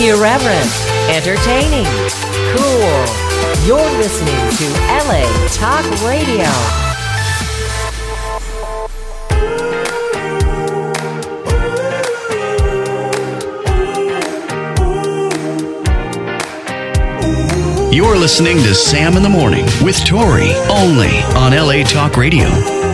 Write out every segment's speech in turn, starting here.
Irreverent, entertaining, cool. You're listening to LA Talk Radio. You're listening to Sam in the Morning with Tori, only on LA Talk Radio.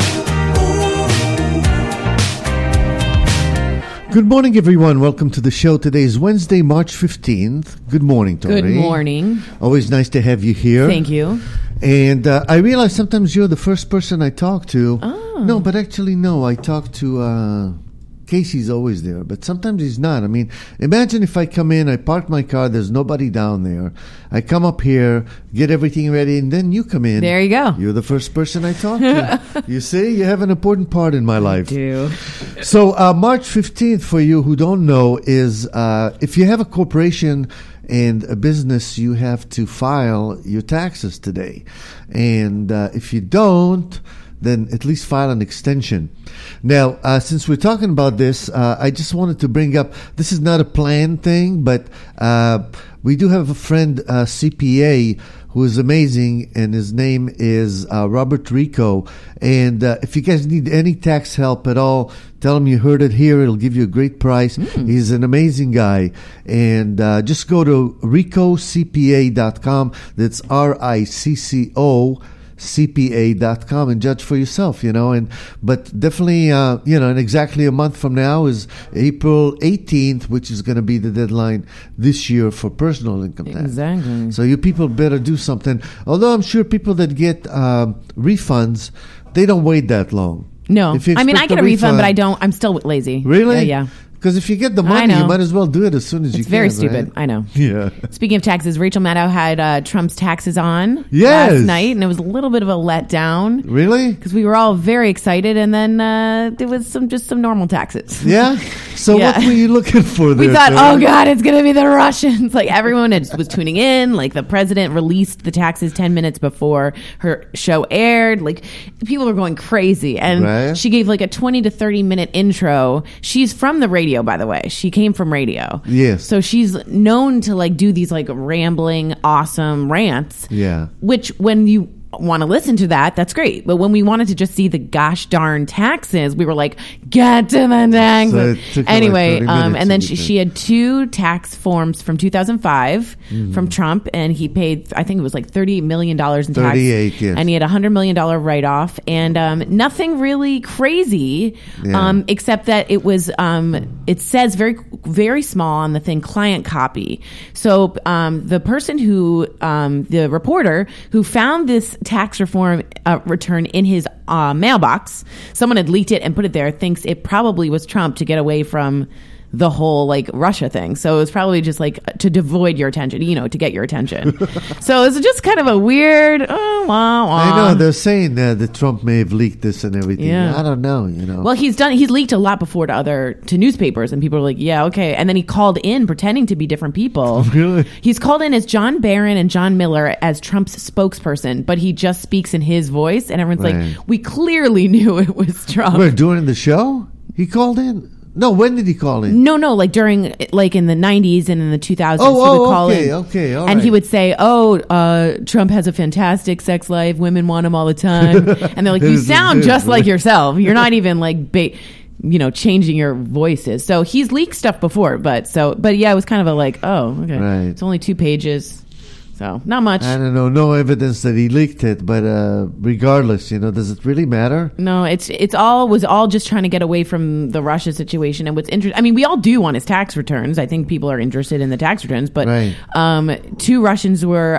Good morning, everyone. Welcome to the show. Today is Wednesday, March 15th. Good morning, Tori. Good morning. Always nice to have you here. Thank you. And I realize sometimes you're the first person I talk to. Oh. No, but actually, no. I talk to... Casey's always there, but sometimes he's not. I mean, imagine if I come in, I park my car, there's nobody down there. I come up here, get everything ready, and then you come in. There you go. You're the first person I talk to. You see, you have an important part in my life. I do. So March 15th, for you who don't know, is if you have a corporation and a business, you have to file your taxes today. And if you don't, then at least file an extension. Now, since we're talking about this, I just wanted to bring up, this is not a planned thing, but we do have a friend, CPA, who is amazing, and his name is Robert Rico. And if you guys need any tax help at all, tell him you heard it here. It'll give you a great price. He's an amazing guy. And just go to ricocpa.com. That's RICCO. CPA.com and judge for yourself, but definitely, and exactly a month from now is April 18th, which is going to be the deadline this year for personal income tax. Exactly. So you people better do something. Although I'm sure people that get refunds, they don't wait that long. No. I mean, I get a refund, but I don't. I'm still lazy. Really? Yeah. Because if you get the money, you might as well do it as soon as you can. It's very stupid. Right? I know. Yeah. Speaking of taxes, Rachel Maddow had Trump's taxes on last night, and it was a little bit of a letdown. Really? Because we were all very excited, and then there was some normal taxes. Yeah? So what were you looking for there? We thought, oh, God, it's going to be the Russians. Like, everyone was tuning in. Like, the president released the taxes 10 minutes before her show aired. Like, people were going crazy. And she gave, like, a 20 to 30-minute intro. She's from the radio, by the way. She came from radio. Yes. So she's known to like do these like rambling, awesome rants. Yeah. Which when you want to listen to that, that's great. But when we wanted to just see the gosh darn taxes, we were like, get to the taxes. So anyway, like and then she had two tax forms from 2005 from Trump, and he paid, I think it was like $38 million in tax. 38, yes. And he had a $100 million write-off, and nothing really crazy, except that it was, it says very, very small on the thing, client copy. So the person who, the reporter who found this tax reform return in his mailbox, someone had leaked it and put it there, thinks it probably was Trump to get away from the whole like Russia thing. So it was probably just like to devoid your attention, to get your attention. So it's just kind of a weird, I know they're saying that Trump may have leaked this and everything. Yeah. I don't know, Well, he's leaked a lot before to newspapers, and people are like, yeah, okay. And then he called in pretending to be different people. Really? He's called in as John Barron and John Miller as Trump's spokesperson, but he just speaks in his voice, and everyone's like, we clearly knew it was Trump. We're doing the show? He called in? No, when did he call in? No, like during, like in the 90s and in the 2000s, he would call in. Okay, all and right. he would say, Trump has a fantastic sex life. Women want him all the time. And they're like, you sound just like yourself. You're not even like, changing your voices. So he's leaked stuff before, but yeah, it was kind of a like, oh, okay. Right. It's only 2 pages. So not much. I don't know. No evidence that he leaked it, but regardless, does it really matter? No, it's all just trying to get away from the Russia situation. And what's interesting, I mean, we all do want his tax returns. I think people are interested in the tax returns, but 2 Russians were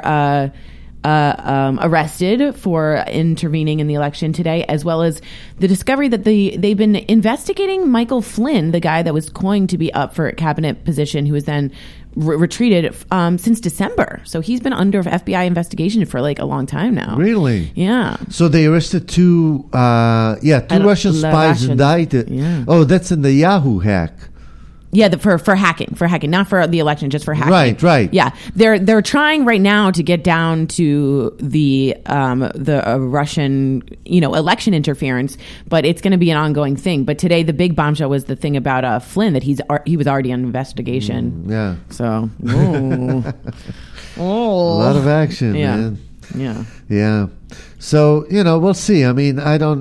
arrested for intervening in the election today, as well as the discovery that they've been investigating Michael Flynn, the guy that was going to be up for a cabinet position, who was then retreated since December. So he's been under FBI investigation for like a long time now. Really? Yeah. So they arrested 2 Russian spies indicted. Yeah. Oh, that's in the Yahoo hack. Yeah, for hacking, not for the election, just for hacking. Right. Yeah, they're trying right now to get down to the Russian, election interference, but it's going to be an ongoing thing. But today, the big bombshell was the thing about Flynn, that he was already on investigation. Yeah. So, a lot of action, man. Yeah. So, we'll see. I mean,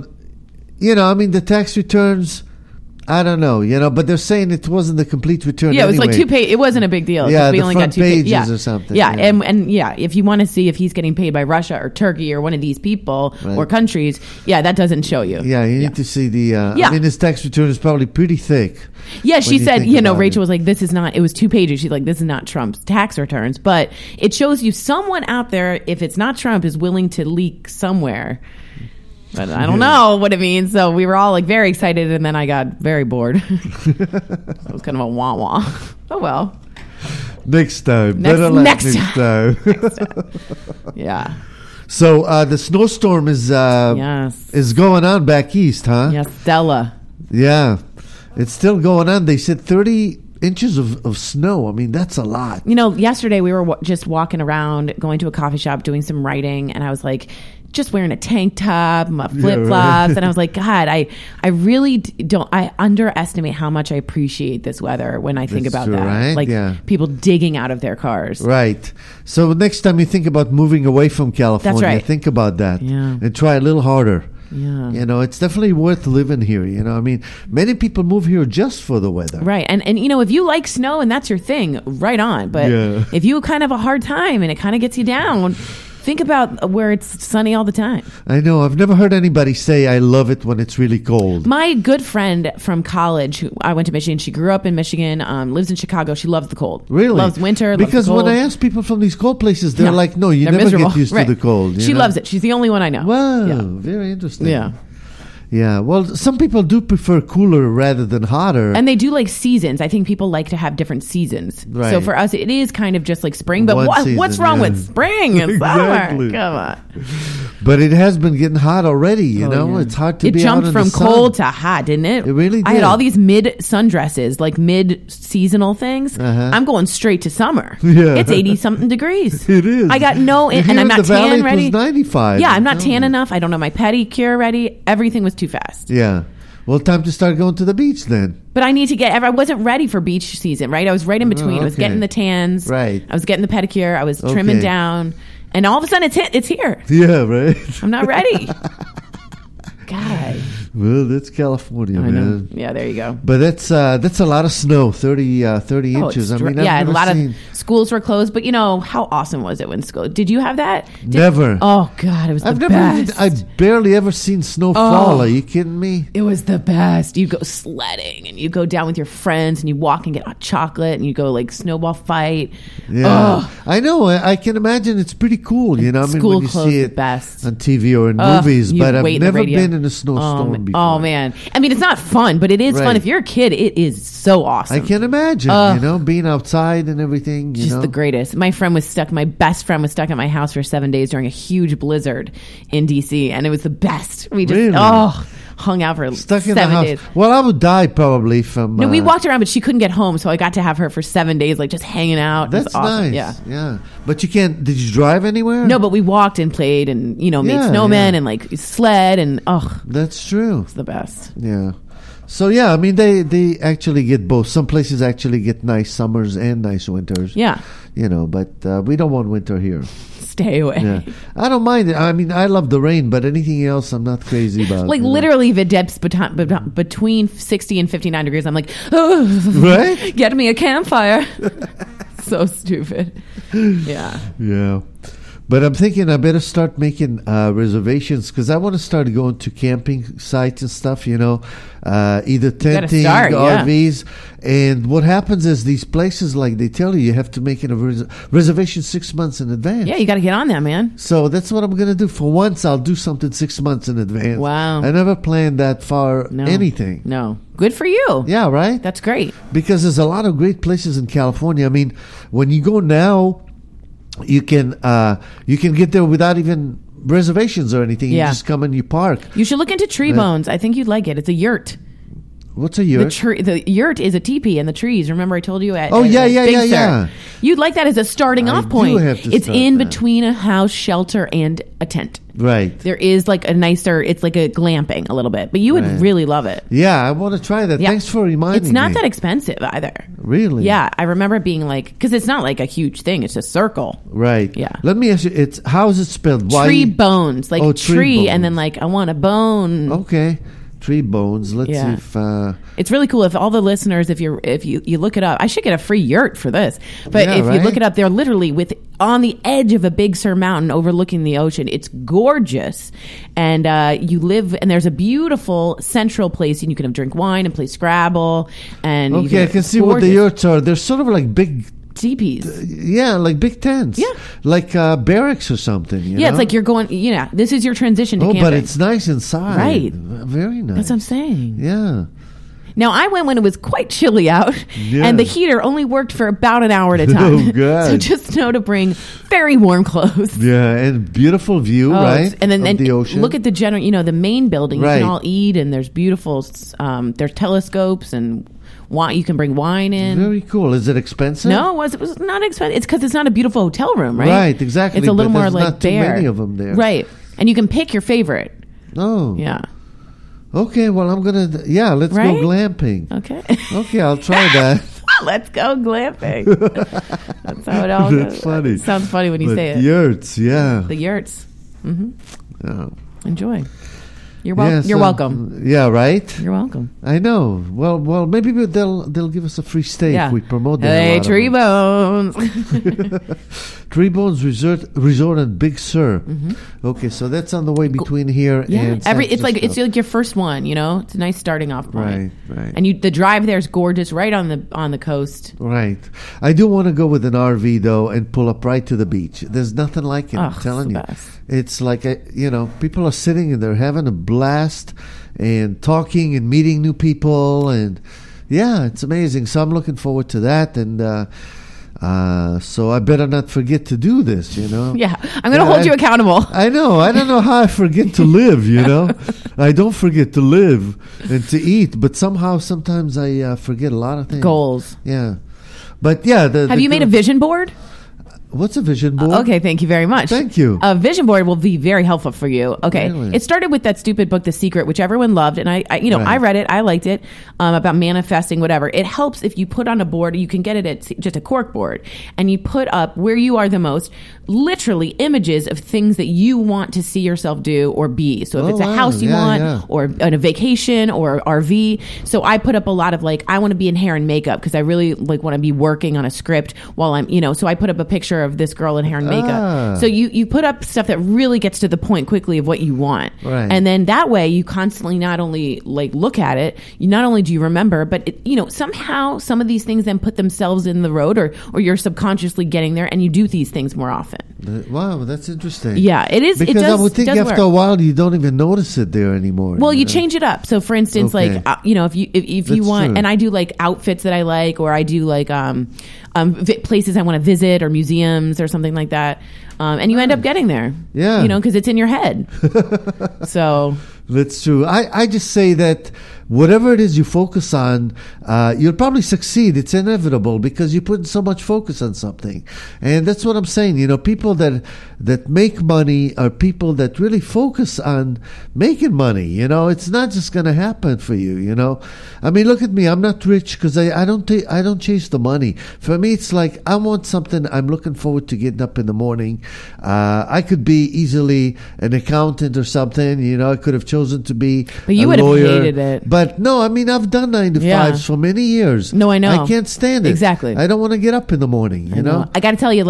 the tax returns, I don't know, but they're saying it wasn't the complete return. Yeah, it was anyway. like 2 pages. It wasn't a big deal. Yeah, we the only front got 2 pages or something. Yeah, and if you want to see if he's getting paid by Russia or Turkey or one of these people or countries, that doesn't show you. Yeah, you need to see the. I mean, his tax return is probably pretty thick. Yeah, she said, Rachel was like, this is not. It was 2 pages. She's like, this is not Trump's tax returns, but it shows you someone out there, if it's not Trump, is willing to leak somewhere. But I don't know what it means. So we were all like very excited, and then I got very bored. It was kind of a wah-wah. Oh, well. Next time. Next time. Yeah. So the snowstorm is going on back east, huh? Yes, Stella. Yeah. It's still going on. They said 30 inches of snow. I mean, that's a lot. Yesterday we were just walking around, going to a coffee shop, doing some writing, and I was like, just wearing a tank top, my flip flops, and I was like, God, I really don't. I underestimate how much I appreciate this weather when I think about that. Right? Like people digging out of their cars. Right. So next time you think about moving away from California, That's right. think about that and try a little harder. Yeah. It's definitely worth living here. I mean, many people move here just for the weather. Right. And if you like snow and that's your thing, right on. But if you kind of have a hard time and it kind of gets you down, think about where it's sunny all the time. I know. I've never heard anybody say, I love it when it's really cold. My good friend from college, I went to Michigan. She grew up in Michigan, lives in Chicago. She loves the cold. Really? Loves winter. Because loves the when I ask people from these cold places, they're like, no, you never miserable. get used to the cold. She loves it. She's the only one I know. Wow. Very interesting. Yeah. Yeah, well, some people do prefer cooler rather than hotter. And they do like seasons. I think people like to have different seasons. Right. So for us, it is kind of just like spring. But what's wrong with spring and Exactly. summer? Come on. But it has been getting hot already, you know? Yeah. It's hard to be out in the sun. It jumped from cold to hot, didn't it? It really did. I had all these mid-sundresses, like mid-seasonal things. Uh-huh. I'm going straight to summer. Yeah. It's 80-something degrees. It is. I got no... Here And I'm in not the valley, tan ready. It was 95. Yeah, I'm not tan enough. I don't have my pedicure ready. Everything was too fast. Yeah. Well, time to start going to the beach then. But I need to I wasn't ready for beach season, right? I was right in between. I was getting the tans. Right. I was getting the pedicure. I was trimming down. And all of a sudden, it's here. Yeah, right. I'm not ready. God. Well, that's California, I man. know. Yeah, there you go. But that's a lot of snow, 30 inches. I mean, a lot seen... of schools were closed. But how awesome was it when school? Did you have that? Never. Oh God, it was the best. I've barely ever seen snow fall. Are you kidding me? It was the best. You go sledding and you go down with your friends and you walk and get hot chocolate and you go like snowball fight. Yeah, I know. I can imagine it's pretty cool. I mean, when you see it best. on TV or in movies, but I've never been in a snowstorm before. Oh man, I mean, it's not fun, but it is fun. If you're a kid, it is so awesome. I can imagine, being outside and everything. Just the greatest. My best friend was stuck at my house for 7 days during a huge blizzard in DC, and it was the best. We just hung out for stuck in 7 the house. days. Well, I would die probably from. No, we walked around, but she couldn't get home, so I got to have her for 7 days, like just hanging out. That's awesome. nice. Yeah. But you can't. Did you drive anywhere? No, but we walked and played, and made snowmen and like sled, and that's true. It's the best. Yeah. So yeah, I mean they actually get both. Some places actually get nice summers and nice winters. Yeah. But we don't want winter here. Stay away. Yeah. I don't mind it. I mean, I love the rain, but anything else I'm not crazy about. Like literally if it dips between 60 and 59 degrees, I'm like, right? Get me a campfire. So stupid. Yeah. Yeah. But I'm thinking I better start making reservations because I want to start going to camping sites and stuff, either tenting, RVs. And what happens is these places, like they tell you have to make a reservation 6 months in advance. Yeah, you got to get on that, man. So that's what I'm going to do. For once, I'll do something 6 months in advance. Wow. I never planned that far anything. No. Good for you. Yeah, right? That's great. Because there's a lot of great places in California. I mean, when you go now, you can get there without even reservations or anything. You just come and you park. You should look into Tree Bones. I think you'd like it. It's a yurt. What's a yurt? The yurt is a teepee in the trees. Remember I told you at Oh, yeah, Big Sur. yeah. You'd like that as a starting off point. have to It's start in that. between a house, shelter, and a tent. Right. There is like a nicer, it's like a glamping a little bit, but you would Right. really love it. Yeah, I want to try that. Yeah. Thanks for reminding me. It's not that expensive either. Really? Yeah, I remember it being like, because it's not like a huge thing, it's a circle. Right. Yeah. Let me ask you, how is it spelled? Tree bones, like Oh, tree, tree and then bones. like I want a bone. Okay. Tree bones. Let's Yeah. see if... It's really cool if all the listeners, if you look it up, I should get a free yurt for this. But Yeah, if right? you look it up, they're literally on the edge of a Big Sur mountain overlooking the ocean. It's gorgeous, and you live, and there's a beautiful central place, and you can drink wine and play Scrabble. And you Okay, I can see what the yurts are. They're sort of like big... teepees. Yeah, like big tents. Yeah. Like barracks or something. You know? It's like you're going. This is your transition to Oh, camping. but it's nice inside. Right. Very nice. That's what I'm saying. Yeah. Now, I went when it was quite chilly out, Yeah. and the heater only worked for about an hour at a time. Oh, God. So just know to bring very warm clothes. Yeah, and beautiful view, right? And then of the ocean. look at the the main building. You Right. can all eat, and there's beautiful, there's telescopes, and wine. You can bring wine in. Very cool. Is it expensive? No, it was not expensive. It's because it's not a beautiful hotel room, right? Right, exactly. It's a little but more there's like not too bare. many of them there. Right. And you can pick your favorite. Oh. Yeah. Okay, well, I'm going to... Yeah, let's Right? go glamping. Okay. Okay, I'll try that. Let's go glamping. That's how it all goes. That's funny. It sounds funny when you But say it. yurts, yeah. The yurts. Oh. Enjoy. You're Yes, You're welcome. Yeah, right? You're welcome. I know. Well, maybe they'll give us a free stay Yeah. if we promote that. Hey, Tree Bones. Tree Bones Resort and Big Sur. Okay, so that's on the way between here Mm-hmm. Yeah, and San it's like Francisco. your first one. It's a nice starting off point. Right. And the drive there is gorgeous, right on the coast. Right. I do want to go with an RV though and pull up right to the beach. There's nothing like it. I'm Ugh, telling it's you. the best. It's like people are sitting and they're having a blast and talking and meeting new people, and yeah, it's amazing. So I'm looking forward to that, and so I better not forget to do this. Yeah, I'm going to hold you accountable. I know. I don't know how I forget to live, I don't forget to live and to eat, but sometimes I forget a lot of things. Goals. Yeah. But yeah. Have you made a vision board? What's a vision board? Okay, thank you very much. Thank you. A vision board will be very helpful for you. Okay, Really? It started with that stupid book, The Secret, which everyone loved, and I Right. I read it, I liked it, about manifesting, whatever. It helps if you put on a board. You can get it at just a cork board, and you put up where you are the most, literally images of things that you want to see yourself do or be. So if it's a wow. house you Yeah, want, yeah. or on a vacation or RV. So I put up a lot of I want to be in hair and makeup because I really want to be working on a script while I'm so I put up a picture of this girl in hair and makeup. Ah. So you put up stuff that really gets to the point quickly of what you want. Right. And then that way you constantly not only look at it, not only do you remember, but somehow some of these things then put themselves in the road, or you're subconsciously getting there, and you do these things more often. Wow, that's interesting. Yeah, it is. Because it does, I would think does after work. a while you don't even notice it there anymore. Well, you change it up. So, for instance, Okay. if you That's want, true. and I do outfits that I like, or I do places I want to visit, or museums, or something like that, and you end up getting there. Yeah. because it's in your head. So. That's true. I just say that whatever it is you focus on, you'll probably succeed. It's inevitable because you put so much focus on something. And that's what I'm saying. People that make money are people that really focus on making money. It's not just going to happen for you, I mean, look at me. I'm not rich because I don't chase the money. For me, it's like I want something. I'm looking forward to getting up in the morning. I could be easily an accountant or something. I could have chosen to be But you a would have lawyer. hated it. But no, I mean, I've done 9 to 5s Yeah. for many years. No, I know. I can't stand it. Exactly. I don't want to get up in the morning, you know? I got to tell you,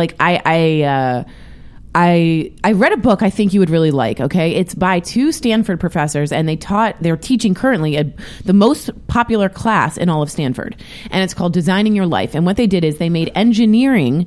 I read a book I think you would really like. Okay, it's by 2 Stanford professors, and they're teaching currently the most popular class in all of Stanford, and it's called Designing Your Life. And what they did is they made engineering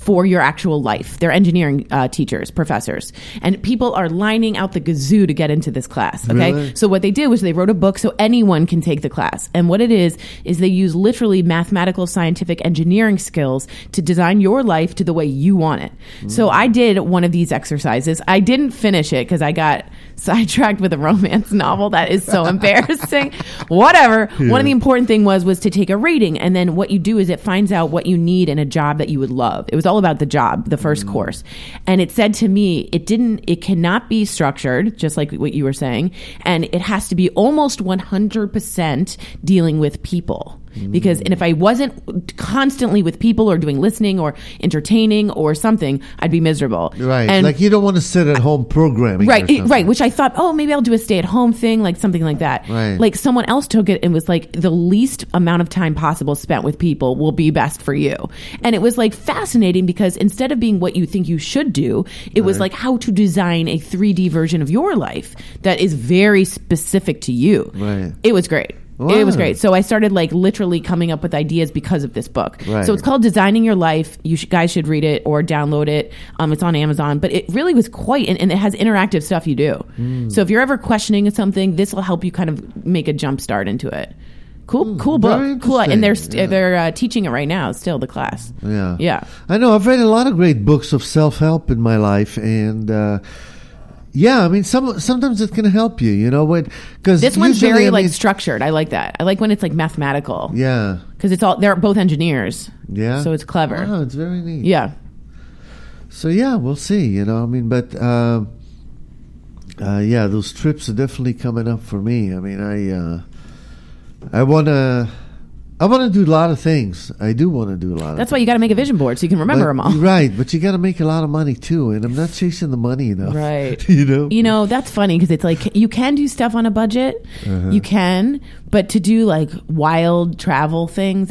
for your actual life. They're engineering teachers, professors, and people are lining out the gazoo to get into this class. Okay, Really? so what they did was they wrote a book so anyone can take the class, and what it is they use literally mathematical, scientific, engineering skills to design your life to the way you want it. So I did one of these exercises. I didn't finish it because I got sidetracked with a romance novel. That is so embarrassing. Whatever. Yeah. One of the important thing was to take a rating, and then what you do is it finds out what you need in a job that you would love. It was all about the job, the first course. And it said to me, it cannot be structured, just like what you were saying, and it has to be almost 100% dealing with people. Because, and if I wasn't constantly with people or doing listening or entertaining or something, I'd be miserable. Right. And Like you don't want to sit at home programming. or right, something. right. Which I thought, oh, maybe I'll do a stay-at-home thing, like something like that. Right. Like someone else took it and was like, the least amount of time possible spent with people will be best for you. And it was like fascinating because instead of being what you think you should do, it was like how to design a 3D version of your life that is very specific to you. Right. It was great. Wow. It was great. So I started like literally coming up with ideas because of this book. Right. So it's called Designing Your Life. You guys should read it or download it. It's on Amazon, but it really was quite, and it has interactive stuff you do. So if you're ever questioning something, this will help you kind of make a jump start into it. Cool very book. Cool. And interesting. they're teaching it right now, still the class. Yeah. Yeah. I know. I've read a lot of great books of self-help in my life, and yeah, I mean, sometimes it can help you, you know, because This one's very like structured. I like that. I like when it's like mathematical. Yeah. Because they're both engineers. Yeah. So it's clever. Oh, it's very neat. Yeah. So yeah, we'll see. You know, I mean, but yeah, those trips are definitely coming up for me. I mean, I wanna do a lot of things. I do want to do a lot of That's why you got to make a vision board so you can remember them all. Right, but you got to make a lot of money too, and I'm not chasing the money enough. Right. You know, that's funny because it's like you can do stuff on a budget. You can, but to do like wild travel things,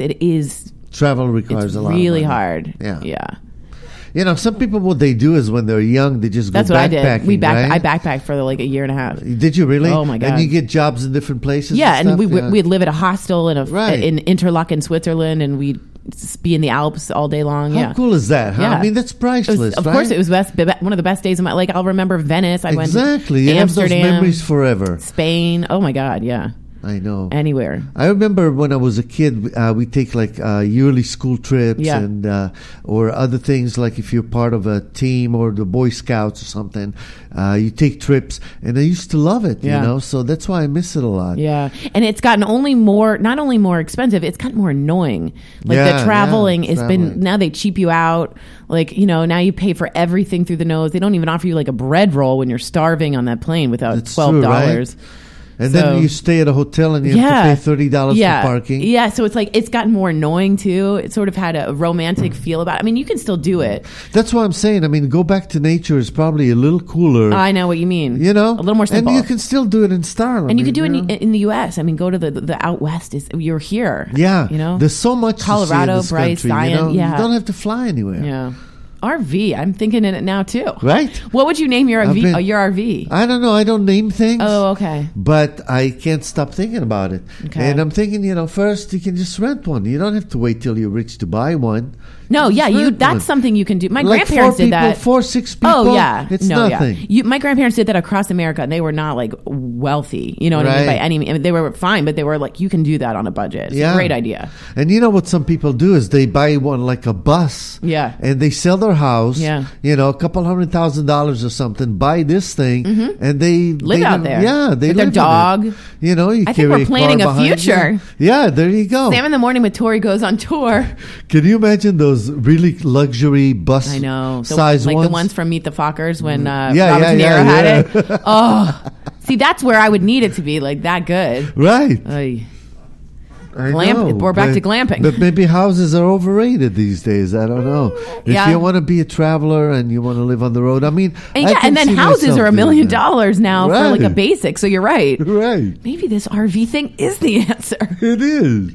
travel requires a lot. Really of money. hard. Yeah. Yeah. You know, some people, what they do is when they're young, they just go That's what I did. backpacking, right? I backpacked for like a year and a half. Did you really? Oh, my God. And you get jobs in different places? Yeah, and stuff? we'd live at a hostel in Right. in Interlaken, Switzerland, and we'd be in the Alps all day long. How Yeah. cool is that? Huh? Yeah. I mean, that's priceless. Of right? course, it was one of the best days of my. Like I'll remember Venice. I went Exactly. to You have those Amsterdam, memories forever. Spain. Oh my God, yeah. I know. Anywhere. I remember when I was a kid, we take like yearly school trips Yeah. and or other things, like if you're part of a team or the Boy Scouts or something, you take trips, and I used to love it. Yeah. You know, so that's why I miss it a lot. Yeah, and it's gotten not only more expensive, it's gotten more annoying. Like Yeah, the traveling yeah, has traveling. been, now they cheap you out. Like, you know, now you pay for everything through the nose. They don't even offer you like a bread roll when you're starving on that plane without That's $12. true, right? And So- then you stay at a hotel and you have to pay $30 yeah. for parking. Yeah, so it's like it's gotten more annoying too. It sort of had a romantic feel about it. I mean, you can still do it. That's why I'm saying, I mean, go back to nature is probably a little cooler. I know what you mean. You know? a little more simple. And you can still do it in style. And you could do it in the U.S. I mean, go to the out west. You're here. Yeah. You know? There's so much Colorado, to see in Bryce, this country, Zion, you know? yeah. You don't have to fly anywhere. Yeah. RV. I'm thinking in it now too. Right? What would you name your I've RV? been- Your RV. I don't know. I don't name things. Oh, okay. But I can't stop thinking about it. Okay. And I'm thinking, you know, first you can just rent one. You don't have to wait till you're rich to buy one. No, yeah, Just rent that's one. something you can do. My Like grandparents four did people, that. 6 people. Oh yeah, It's no, nothing. Yeah. My grandparents did that across America, and they were not like wealthy. You know what I mean? Right. By any means, I mean, they were fine, but they were like, you can do that on a budget. It's Yeah. a great idea. And you know what some people do is they buy one like a bus. Yeah. And they sell their house. Yeah. You know, a couple $100,000 or something. Buy this thing, and they Live they out don't- there. Yeah, they With their live in it. dog. You know, you I think carry we're a planning car a behind you. future. Yeah, there you go. Sam in the Morning with Tori goes on tour. Can you imagine those really luxury bus I know, size like ones? the ones from Meet the Fockers when Robert Yeah, De Niro had yeah. it. Oh, see, that's where I would need it to be like that good. Right. Ay. I Glamp- know, we're back but- to glamping. But maybe houses are overrated these days. I don't know. If Yeah. you want to be a traveler and you want to live on the road, I mean, And, I yeah, can and then see houses myself are $1 doing million that. now for like a Right. basic. So you're right. Right. Maybe this RV thing is the answer. It is.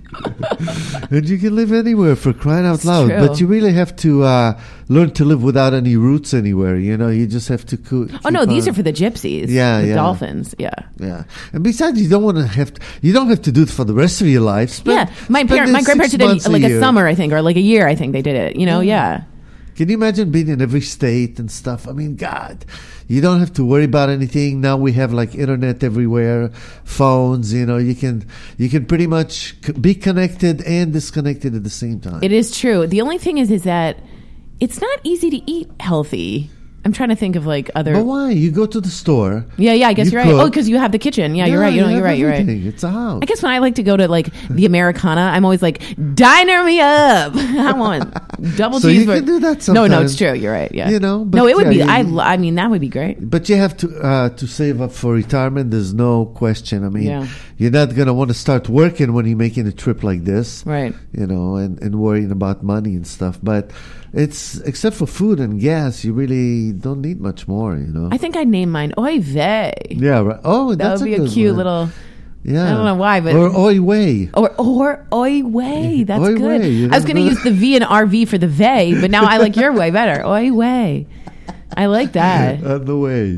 And you can live anywhere, for crying out loud. true. But you really have to learn to live without any roots anywhere. You know, you just have to Oh no, these are for the gypsies. Yeah, the yeah. dolphins. Yeah. Yeah. And besides, you don't have to do it for the rest of your life. Yeah, my spend it grandparents 6 did it months like a year. summer, I think, or like a year. I think they did it. You know, yeah. Can you imagine being in every state and stuff? I mean, God, you don't have to worry about anything. Now we have like internet everywhere, phones, you can pretty much be connected and disconnected at the same time. It is true. The only thing is that it's not easy to eat healthy. I'm trying to think of like other. But why? You go to the store. Yeah, I guess you're right. Oh, because you have the kitchen. Yeah, you're right. You're right. It's a house. I guess when I like to go to like the Americana, I'm always like, diner me up. I want double cheeseburger. So you can do that sometimes. No, it's true. You're right. Yeah. But no, it would be. I mean, that would be great. But you have to save up for retirement. There's no question. I mean, you're not gonna want to start working when you're making a trip like this, right? And worrying about money and stuff. But it's except for food and gas, you really don't need much more. I think I'd name mine Oy Vey. Yeah, right. Oh, that would be a cute little. Yeah, I don't know why, but or Oy Vey. Or Oy Vey. That's Oy good. Vey, I was going to use the V and RV for the Vey, but now I like your way better. Oy Vey. I like that. On the way.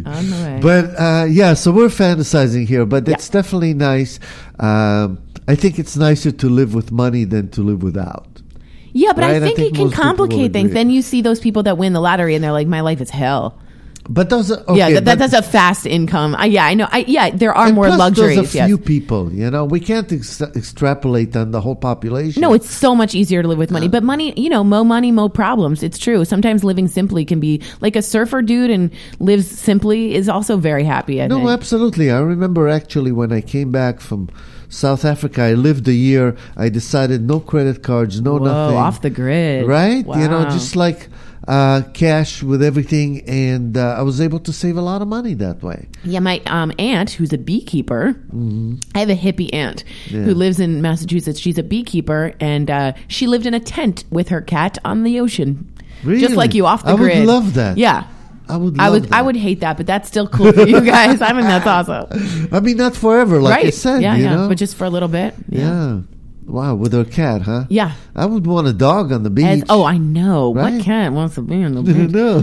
But so we're fantasizing here, but it's definitely nice. I think it's nicer to live with money than to live without. Yeah, but right? I think it can complicate things. Then you see those people that win the lottery and they're like, my life is hell. But those are, okay, that's a fast income. I know. There are more plus luxuries. There's a few people, we can't extrapolate on the whole population. No, it's so much easier to live with money. But money, mo money, mo problems. It's true. Sometimes living simply can be like a surfer dude and lives simply is also very happy. I think. Absolutely. I remember actually when I came back from South Africa, I lived a year. I decided no credit cards, nothing. Off the grid. Right? Wow. Just like cash with everything, and I was able to save a lot of money that way. Yeah, my aunt, who's a beekeeper, I have a hippie aunt who lives in Massachusetts. She's a beekeeper, and she lived in a tent with her cat on the ocean. Really? Just like you, off the grid. I would love that. Yeah. I would hate that, but that's still cool for you guys. I mean, that's awesome. I mean, not forever, like I said. Yeah, but just for a little bit. Yeah. Wow, with her cat, huh? Yeah. I would want a dog on the beach. I know. Right? What cat wants to be on the beach? No.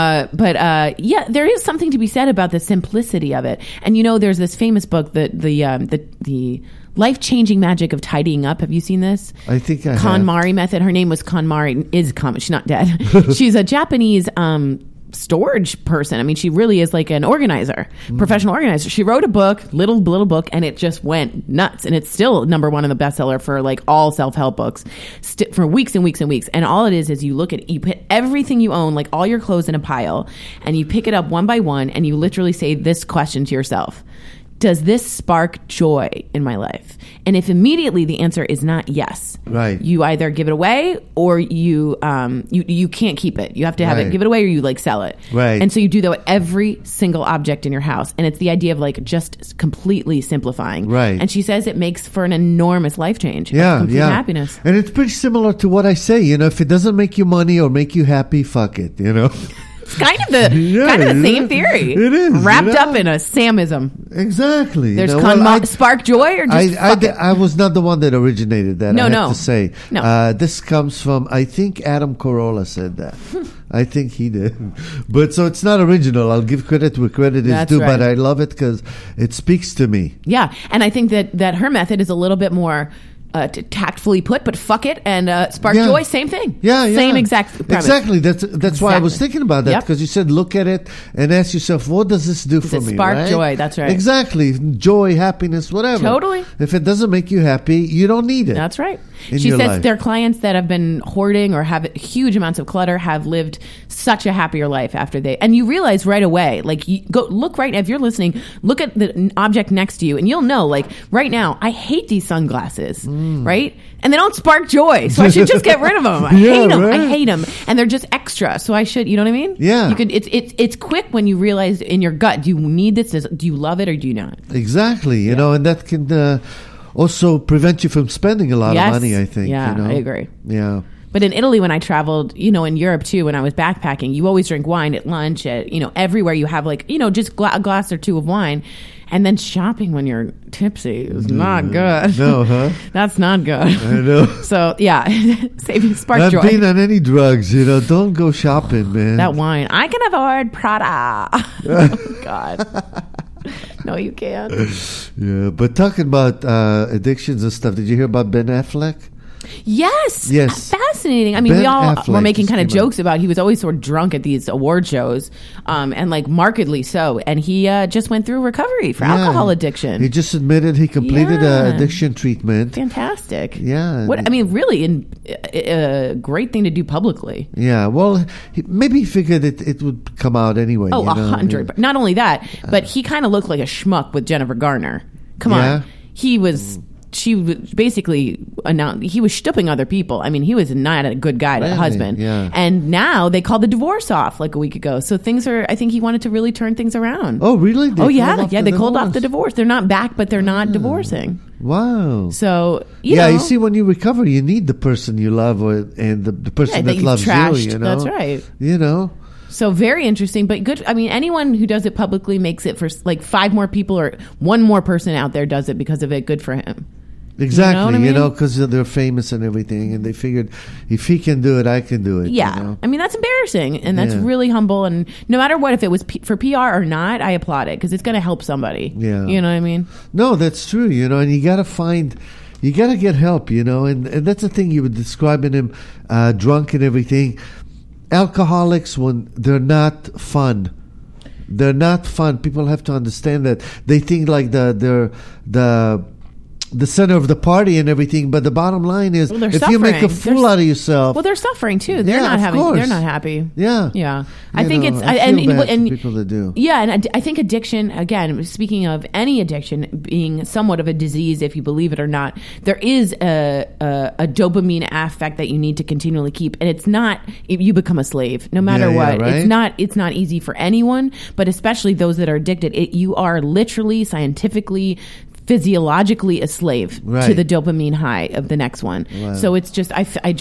But there is something to be said about the simplicity of it. And there's this famous book, the Life-Changing Magic of Tidying Up. Have you seen this? I think I have. KonMari method. Her name was KonMari. She's not dead. She's a Japanese storage person. I mean, she really is like an organizer, professional organizer. She wrote a book, little book, and it just went nuts. And it's still number one on the bestseller for like all self-help books for weeks and weeks and weeks. And all it is you you put everything you own, like all your clothes in a pile, and you pick it up one by one, and you literally say this question to yourself: does this spark joy in my life? And if immediately the answer is not yes, right, you either give it away or you can't keep it. You have to have it, give it away, or you like sell it. Right. And so you do that with every single object in your house. And it's the idea of like just completely simplifying. Right. And she says it makes for an enormous life change. Complete happiness. And it's pretty similar to what I say. If it doesn't make you money or make you happy, fuck it. It's kind of the same theory. It is wrapped up in a Samism. Exactly. There's spark joy or just I was not the one that originated that. I have to say. No. This comes from, I think Adam Carolla said that. I think he did. But so it's not original. I'll give credit where credit is due. Right. But I love it because it speaks to me. Yeah, and I think that her method is a little bit more tactfully put, but fuck it and spark joy, same thing. Same exact premise. Exactly. That's why I was thinking about that, because you said look at it and ask yourself, what does this do for me? Spark joy. That's right. Exactly. Joy, happiness, whatever. Totally. If it doesn't make you happy, you don't need it. That's right. She says their clients that have been hoarding or have huge amounts of clutter have lived such a happier life after and you realize right away, like you go look right now, if you're listening, look at the object next to you and you'll know, like right now, I hate these sunglasses. Right? And they don't spark joy, so I should just get rid of them. I hate them. Right. I hate them, and they're just extra. So I should, you know what I mean? Yeah. You could. It's quick when you realize in your gut, do you need this? Do you love it or do you not? Exactly. You know, and that can also prevent you from spending a lot of money. I think. Yeah, I agree. Yeah. But in Italy, when I traveled, in Europe too, when I was backpacking, you always drink wine at lunch. Everywhere you have just a glass or two of wine. And then shopping when you're tipsy is not good. No, huh? That's not good. I know. So, yeah, saving spark not joy. Not being on any drugs, don't go shopping, man. That wine. I can afford Prada. Oh, God. No, you can't. Yeah, but talking about addictions and stuff, did you hear about Ben Affleck? Yes. Yes. Fascinating. I mean, Ben we all Affleck were making just kind of came out. jokes about he was always sort of drunk at these award shows, and like markedly so. And he just went through recovery for alcohol addiction. He just admitted he completed addiction treatment. Fantastic. Yeah. What I mean, really, a great thing to do publicly. Yeah, well, maybe he figured it would come out anyway. Oh, you know? 100. Not only that, but he kind of looked like a schmuck with Jennifer Garner. Come Yeah? on. She was basically announced he was stooping other people. I mean, he was not a good guy to a Really? husband. Yeah. And now they called the divorce off like a week ago. So I think he wanted to really turn things around. Oh, really? They Oh, yeah. called off Yeah, the they called off the divorce? divorce. They're not back, but they're not divorcing. Wow. So, you yeah, know. you see, when you recover, you need the person you love and the person that that you've loves trashed. you, you know? That's right. You know? So very interesting, but good. I mean, anyone who does it publicly makes it for like 5 more people or 1 more person out there does it because of it. Good for him. Exactly, what I mean? because they're famous and everything, and they figured if he can do it, I can do it. Yeah. You know? I mean, that's embarrassing, and that's Yeah. really humble. And no matter what, if it was for PR or not, I applaud it because it's going to help somebody. Yeah. You know what I mean? No, that's true, and you got to get help, and that's the thing you were describing him, drunk and everything. Alcoholics, when they're not fun. They're not fun. People have to understand that. They think like they're the center of the party and everything, but the bottom line is, Well, they're if you make a suffering. fool out of yourself, Well, they're suffering too. They're Yeah, not of having. course. They're not happy. yeah, Yeah. I think it's I feel bad for people that do. Yeah, and I think addiction, again, speaking of any addiction being somewhat of a disease, if you believe it or not, there is a dopamine affect that you need to continually keep, and it's not you become a slave no matter Yeah, what. right? It's not easy for anyone, but especially those that are addicted. You are literally, scientifically, physiologically a slave to Right. the dopamine high of the next one. Wow. So it's just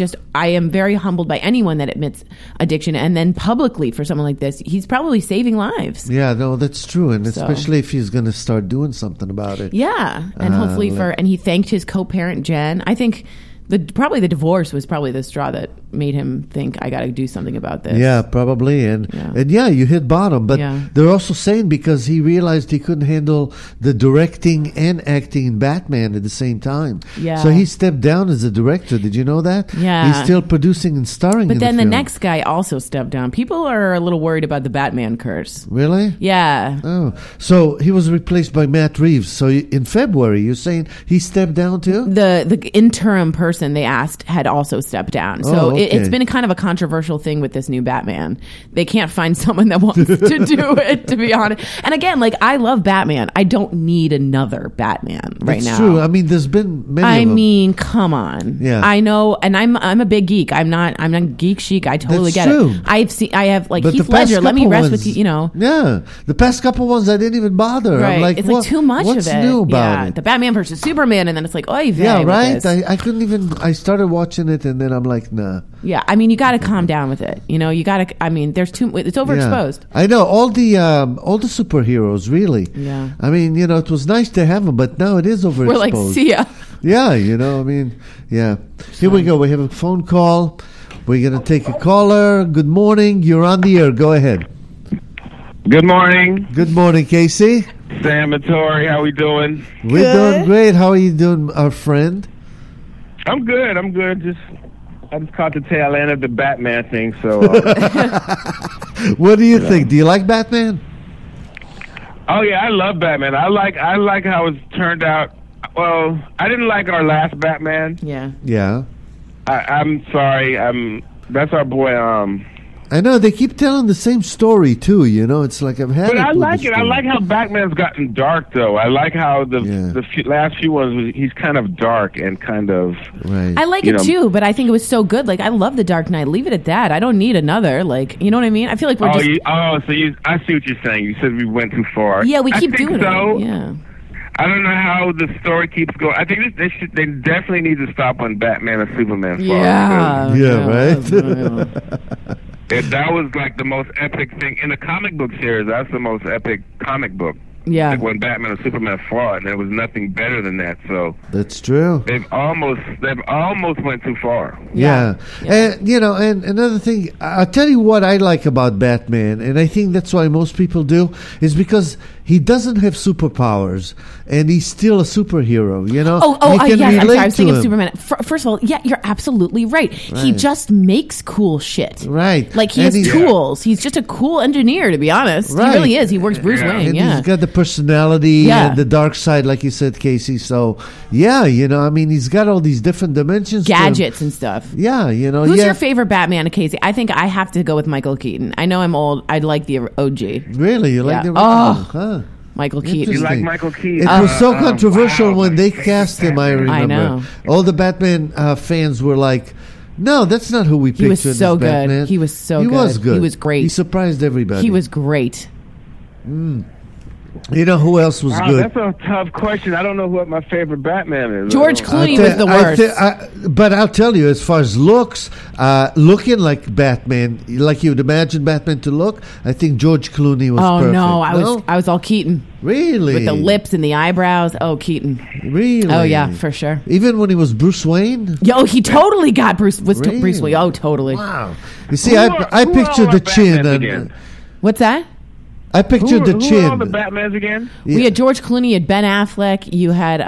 I am very humbled by anyone that admits addiction, and then publicly for someone like this, he's probably saving lives. Yeah, no, that's true, and So- especially if he's going to start doing something about it. Yeah, and hopefully and he thanked his co-parent Jen. I think probably the divorce was probably the straw that made him think I got to do something about this. Yeah, probably, and you hit bottom. But Yeah. they're also saying because he realized he couldn't handle the directing and acting in Batman at the same time. Yeah. So he stepped down as a director. Did you know that? Yeah. He's still producing and starring. But in then the the film. next guy also stepped down. People are a little worried about the Batman curse. Really? Yeah. Oh, so he was replaced by Matt Reeves. So in February, you're saying he stepped down too? The interim person they asked had also stepped down. So Oh, okay. it's been kind of a controversial thing with this new Batman. They can't find someone that wants to do it, to be honest. And again, like, I love Batman. I don't need another Batman right That's now. true. I mean, there's been many. I of them. mean, come on. Yeah. I know, and I'm a big geek. I'm not geek chic. I totally That's get true. it. I have like But the Heath past Ledger. Let me couple rest ones- with you. You know, Yeah, the past couple ones I didn't even bother. right? I'm like, It's what, like too much what's of it. new about yeah, it? the Batman versus Superman, and then it's like, oh, Yeah, right. I couldn't even. I started watching it, and then I'm like, nah. Yeah, I mean, you got to calm down with it. You know, you got to. I mean, there's too. It's overexposed. Yeah. I know all the superheroes. Really. Yeah. I mean, it was nice to have them, but now it is overexposed. We're like, see ya. Yeah, I mean, yeah. Here we go. We have a phone call. We're gonna take a caller. Good morning. You're on the air. Go ahead. Good morning, Good morning, Casey. Sam and Tori. How we doing? We're doing great. How are you doing, our friend? I'm good. I just caught the tail end of the Batman thing. So, What do you think? Do you like Batman? oh yeah, I love Batman. I like how it's turned out. Well, I didn't like our last Batman. Yeah. Yeah. I'm sorry. That's our boy. I know they keep telling the same story too. It's like I've had. But I with like the it. I story. like how Batman's gotten dark, though. I like how the last few ones he's kind of dark and kind of. Right. I like You it know- too, but I think it was so good. Like, I love The Dark Knight. Leave it at that. I don't need another. Like, you know what I mean? I feel like we're I just. see what you're saying. You said we went too far. Yeah, we I keep think doing so. it. Yeah. I don't know how the story keeps going. I think they definitely need to stop on Batman and Superman. Yeah. Yeah, right? That was like the most epic thing in the comic book series. That's the most epic comic book Yeah. Like when Batman and Superman fought, and there was nothing better than that. So That's true. they've almost went too far. Yeah. And and another thing, I'll tell you what I like about Batman, and I think that's why most people do, is because he doesn't have superpowers, and he's still a superhero. You know. Yes. I'm sorry. I was to thinking of him. Superman. First of all, yeah, you're absolutely right. He just makes cool shit. Right. Like he And has tools. He's just a cool engineer, to be honest. Right. He really is. He works Bruce Wayne. And Yeah. he's got the personality Yeah. and the dark side, like you said, Casey. So, yeah, I mean, he's got all these different dimensions. to him. Gadgets and stuff. Yeah, Who's your favorite Batman, Casey? I think I have to go with Michael Keaton. I know I'm old. I like the OG. Really? You like Yeah. the Oh. original? Huh? Michael You Keaton. like Interesting. Michael Keaton? It was so Uh, controversial wow. when they cast him, I remember. know. All the Batman fans were like, no, that's not who we pictured He was so as good. Batman. He was so He good. was good. He was great. He surprised everybody. He was great. You know who else was Wow, good? that's a tough question. I don't know what my favorite Batman is. George I don't- Clooney was the worst. But I'll tell you, as far as looks, looking like Batman, like you'd imagine Batman to look, I think George Clooney was Oh perfect. no, I was all Keaton Really? with the lips and the eyebrows. Oh, Keaton. Really? Oh yeah, for sure. Even when he was Bruce Wayne? Yo, he totally got Bruce Really? Bruce Wayne. Oh, totally. Wow. You see, Who I are pictured all the the chin. Batmans And, again? What's that? I pictured the Who chin. are all the Batmans again? We had George Clooney, you had Ben Affleck, you had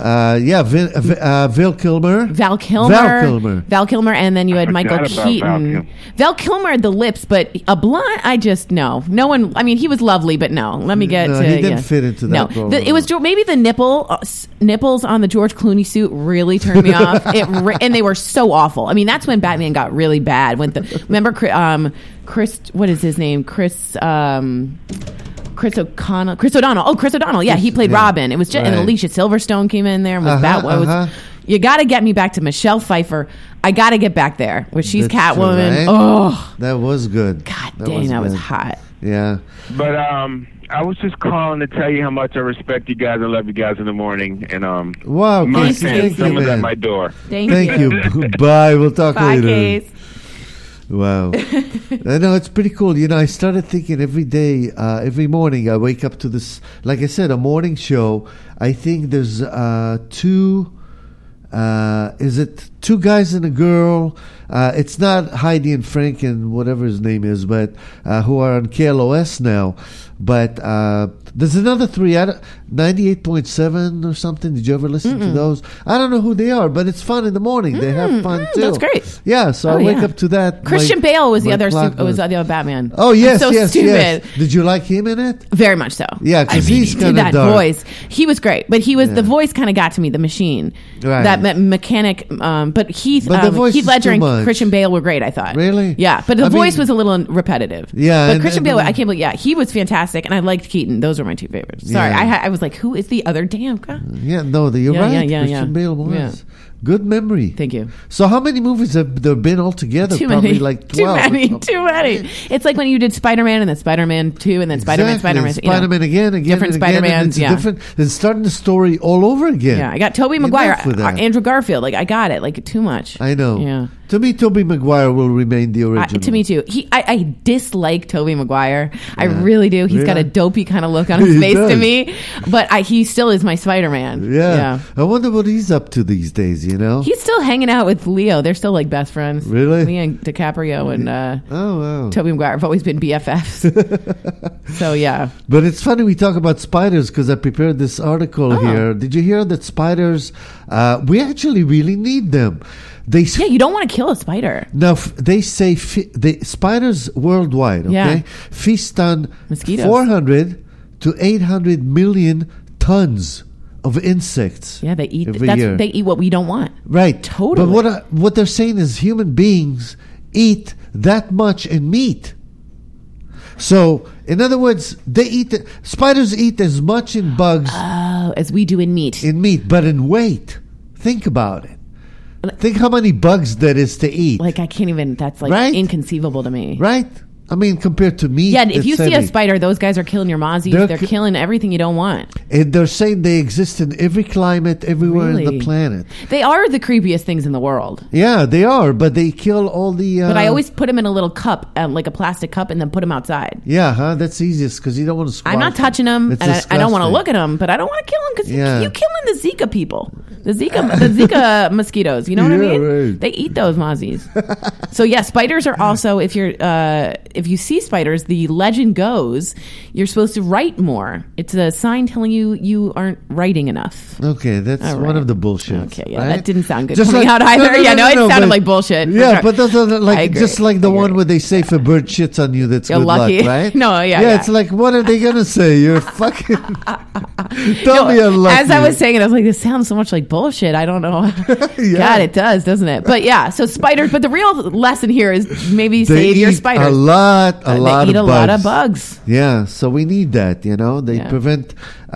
Val Kilmer. Val Kilmer. Val Kilmer. And then you had I Michael forgot about Keaton. Val Kilmer had the lips, but a blonde, no one, I mean, he was lovely, but no. Let me get No, to... he didn't fit into that No, role. it was maybe the nipples on the George Clooney suit really turned me off. And they were so awful. I mean, that's when Batman got really bad. Remember Chris, what is his name? Chris O'Donnell. Oh, Chris O'Donnell. Yeah, he played Robin. It was just, and Right. Alicia Silverstone came in there and was Batwoman. You got to get me back to Michelle Pfeiffer. I got to get back there where she's That's true, Catwoman. right? Oh, That was good. God dang, that was good. hot. Yeah. But I was just calling to tell you how much I respect you guys and love you guys in the morning. And Wow, my Casey, fan, thank you, someone's at man. my door. Thank you. Bye. We'll talk Bye, later. Case. Wow. I know, it's pretty cool. I started thinking every day, every morning, I wake up to this, like I said, a morning show. I think there's two guys and a girl? It's not Heidi and Frank and whatever his name is, but who are on KLOS now. But there's another three, 98.7 or something. Did you ever listen to those? I don't know who they are, but it's fun in the morning. They have fun too. That's great. Yeah, so I wake up to that. Christian Bale was the my other clock was the other Batman. Oh yes, I'm so yes, stupid. yes. Did you like him in it? Very much so. Yeah, 'cause I mean, he's he did kinda that dark. voice. He was great, but the voice kind of got to me. The machine, Right. that mechanic. But Heath But the voice Heath is Ledger too and much. Christian Bale were great. I thought. Really? Yeah, but the I voice mean- was a little repetitive. Yeah, but and- Christian and Bale, the- I can't believe. Yeah, he was fantastic, and I liked Keaton. Those were my two favorites. Sorry, Yeah. I was like, who is the other damn guy? Yeah, no, you're Yeah, right. yeah, Christian yeah. Bale was. Yeah. Good memory. Thank you. So how many movies have there been altogether? Too Probably many. like Too 12. many. Too many. It's like when you did Spider-Man and then Spider-Man 2 and then Spider-Man. Exactly. Spider-Man again, different and again, and Spider-Mans, it's yeah. different. It's starting the story all over again. Yeah, I got Tobey Maguire, Enough with that. Andrew Garfield. Like I got it. Like too much. I know. Yeah. To me, Tobey Maguire will remain the original. To me too. I dislike Tobey Maguire. I really do. He's got a Really? dopey kind of look on his He face to does. me, but he still is my Spider-Man. Yeah. I wonder what he's up to these days, He's still hanging out with Leo. They're still like best friends. Really? Leo and DiCaprio and Oh, wow. Tobey Maguire have always been BFFs. So yeah. But it's funny we talk about spiders because I prepared this article here. Did you hear that spiders, we actually really need them. Yeah, you don't want to kill a spider. Now, they say the spiders worldwide, okay, Yeah. feast on Mosquitoes. 400 to 800 million tons of insects. Yeah, they eat. every year. They eat what we don't want. Right. Totally. But what they're saying is human beings eat that much in meat. So, in other words, spiders eat as much in bugs As we do in meat. but in weight. Think about it. Think how many bugs that is to eat. Like I can't even. That's like Right? inconceivable to me. Right? I mean, compared to meat, Yeah, if you it's see a heavy. spider, those guys are killing your mozzies. They're killing everything you don't want. And they're saying they exist in every climate, everywhere in Really? the planet. They are the creepiest things in the world. Yeah, they are, but they kill all the... But I always put them in a little cup, like a plastic cup, and then put them outside. Yeah, that's easiest, because you don't want to squash I'm not touching them, It's and I don't want to disgusting. look at them, but I don't want to kill them because Yeah. you killing the Zika people, the Zika mosquitoes. You know what I Yeah, mean? right. They eat those mozzies. So yeah, spiders are also if you see spiders, the legend goes you're supposed to write more. It's a sign telling you aren't writing enough. Okay, that's All one right. of the bullshit. Okay, yeah, right? that didn't sound good Just coming out either. It sounded but- like bullshit. Yeah, Sure. but those are I like agree. just like the I one agree. where they say if a bird shits on you, that's You're good lucky. luck, right? No, yeah, yeah. yeah. It's like, what are they gonna say? You're fucking. Tell me unlucky. As I was saying it, I was like, this sounds so much like bullshit. I don't know. Yeah. God, it does, doesn't it? But yeah, so spiders. But the real lesson here is maybe They save your eat spiders. a lot They of eat a lot bugs. of bugs. Yeah, so we need that. They Yeah. prevent.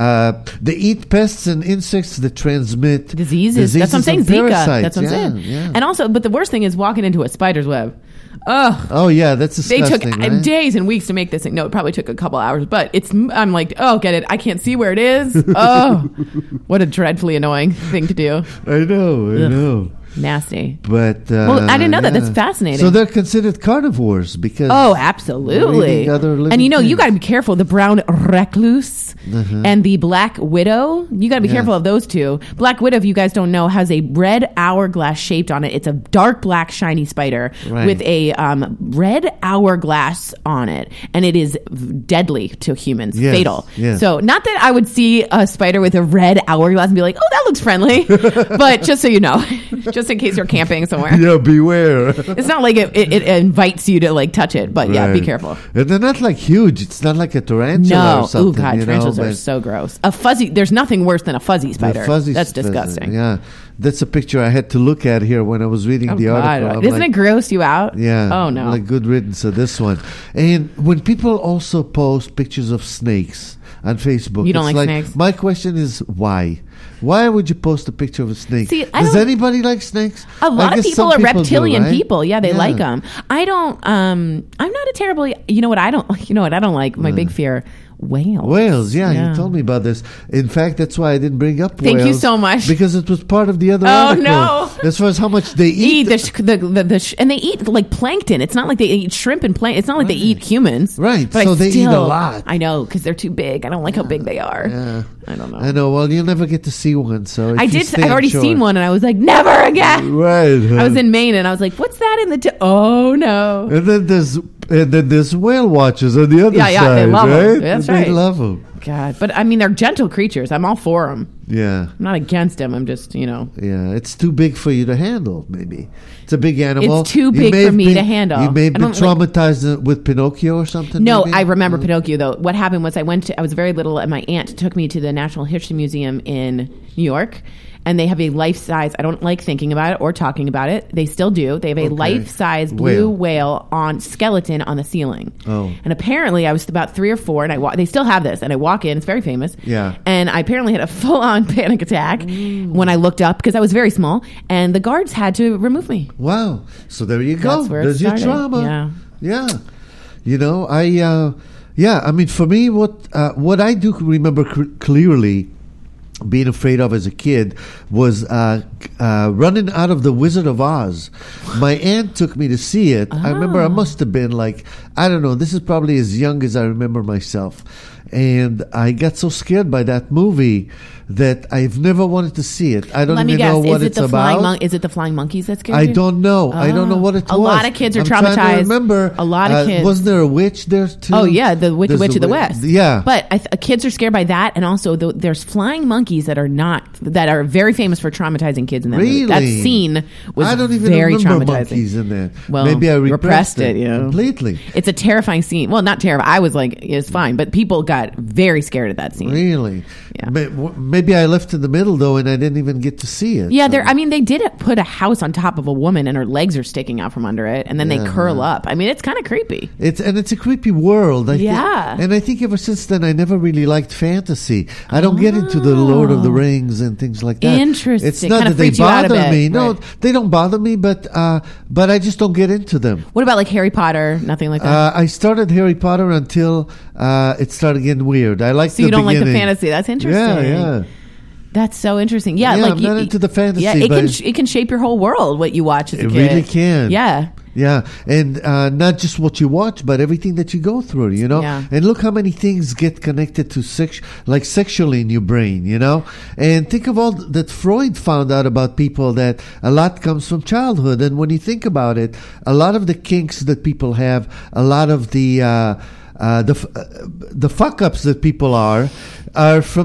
They eat pests and insects that transmit Diseases. That's what I'm saying. and Zika. parasites. That's what I'm saying. Yeah. And also, but the worst thing is walking into a spider's web. Ugh. Oh yeah, that's They disgusting. took right? days and weeks to make this thing. No, it probably took a couple hours, but I'm like, oh, get it. I can't see where it is. Oh, what a dreadfully annoying thing to do. I know. Ugh. Nasty. But Well, I didn't know that. That's fascinating. So they're considered carnivores because Oh, absolutely. eating other living And you things. got to be careful. The brown recluse and the black widow. You got to be Yeah. careful of those two. Black widow, if you guys don't know, has a red hourglass shaped on it. It's a dark black shiny spider Right. with a red hourglass on it, and it is deadly to humans. Yes, Fatal. yes. So not that I would see a spider with a red hourglass and be like, oh, that looks friendly, but just so you know, just in case you're camping somewhere. Yeah, beware. It's not like it invites you to like touch it, but yeah, be Right. careful. And they're not like huge. It's not like a tarantula No, or something. oh god, tarantulas are so gross. A fuzzy, there's nothing worse than a fuzzy spider. The fuzzy That's spider, disgusting. Yeah, that's a picture I had to look at here when I was reading Oh the article. god, I'm doesn't like, it gross you out? Yeah. Oh no. Like good riddance of this one. And when people also post pictures of snakes on Facebook, You don't it's like snakes? My question is why? Why would you post a picture of a snake? See, I Does don't- anybody like snakes? A I lot of guess people some are reptilian do, right? people. Yeah, they like them. I don't. I'm not a terribly. You know what I don't. You know what I don't like. My big fear. Whales. Whales, yeah, you told me about this. In fact, that's why I didn't bring up Thank you whales, so much. because it was part of the other Oh, article. no. As far as how much they Eat eat. and they eat like plankton. It's not like they eat shrimp and plankton. It's not like they eat humans. Right, But so I they eat a still- lot. I know because they're too big. I don't like how big they are. Yeah. I don't know. I know. Well, you'll never get to see one. So if I you did. stay I've already inshore- seen one, and I was like, never again. Right. I was in Maine, and I was like, "What's that in the?" Oh no! And then there's whale watchers on the other Yeah, side. yeah, they love 'em. right? That's They right. love them. God, but I mean, they're gentle creatures. I'm all for them. Yeah. I'm not against them. I'm just, Yeah, it's too big for you to handle. Maybe it's a big animal. It's too You big may for have me been- to handle. You may have I been don't like- traumatized with Pinocchio or something. No, maybe? I remember Pinocchio though. What happened was I was very little, and my aunt took me to the Natural History Museum in New York. And they have a life-size, I don't like thinking about it or talking about it. They still do. They have a Okay. life-size blue whale on skeleton on the ceiling. Oh. And apparently I was about 3 or 4 and they still have this. And I walk in, it's very famous. Yeah. And I apparently had a full-on panic attack when I looked up because I was very small. And the guards had to remove me. Wow. So there you go. That's where it There's your started. trauma. Yeah. Yeah. You know, I mean, for me, what I do remember clearly being afraid of as a kid was running out of the Wizard of Oz. My aunt took me to see it. I remember I must have been like, I don't know, this is probably as young as I remember myself. And I got so scared by that movie that I've never wanted to see it. I don't Let me even guess. know what Is it it's the about. is it the flying monkeys that scared I you? don't know. I don't know what it was. A lot of kids are I'm trying traumatized. to remember. A lot of kids. Wasn't there a witch there too? Oh yeah, the Wicked There's Witch a of the wi- West. Yeah, but kids are scared by that, and also there's flying monkeys that are very famous for traumatizing kids in that movie. That Really? scene was I don't even very remember traumatizing. monkeys in there. Well, maybe I repressed it, you know. completely. It's a terrifying scene. Well, not terrifying. I was like, it's fine, but people got very scared at that scene. Really? Yeah. Maybe I left in the middle though, and I didn't even get to see it. Yeah, so. they did put a house on top of a woman, and her legs are sticking out from under it, and then they curl up. I mean, it's kind of creepy. It's a creepy world. And I think ever since then, I never really liked fantasy. I don't get into the Lord of the Rings and things like that. Interesting. It's not Kinda that they freaks you out a bother bit, me. No, right. they don't bother me, but I just don't get into them. What about like Harry Potter? Nothing like that. I started Harry Potter until it started getting weird. I like So you don't like the fantasy? That's interesting. Yeah. That's so interesting. Yeah, Yeah, like I'm not into the fantasy. Yeah, but it can shape your whole world. What you watch as a it kid. really can. Yeah. Yeah, and not just what you watch, but everything that you go through, you know? Yeah. And look how many things get connected to sexually in your brain, you know? And think of all that Freud found out about people, that a lot comes from childhood. And when you think about it, a lot of the kinks that people have, a lot of the fuck-ups that people are from